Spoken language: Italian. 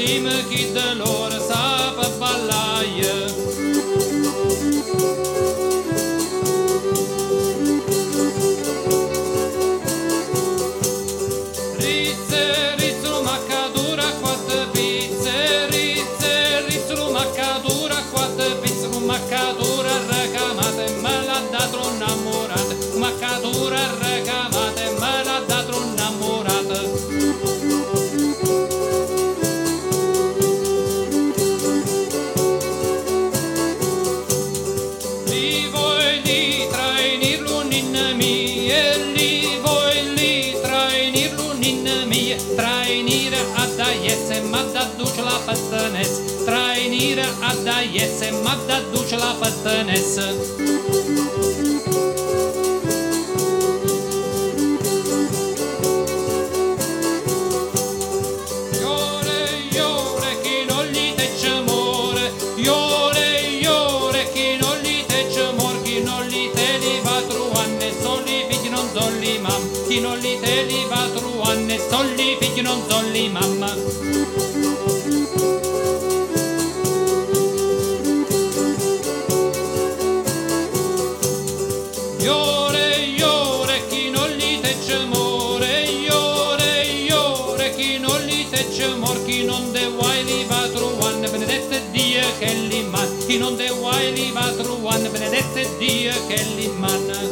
prima chi de loro sapeva ballare. Maccatura recamata e me l'ha dato innamorata, maccatura recamata e me l'ha dato innamorata. Lì voi lì trainirlo ninna mia, lì voi lì trainirlo ninna mia, trainire a daiesse ma da duce la pattanese, trainire a daiesse ma da duce la pattanese. Iore chi non gli tecce amore, iore chi non gli tecce amore, chi non gli te li va truanne, soli figli non solli mamma, chi non gli te li va truanne, soli figli non solli mamma. Iore chi non gli tecce amore, iore chi non gli tecce amore, chi non de guai li va truanne, benedette Dio che li man, chi non de guai li va truanne, benedette Dio che li man.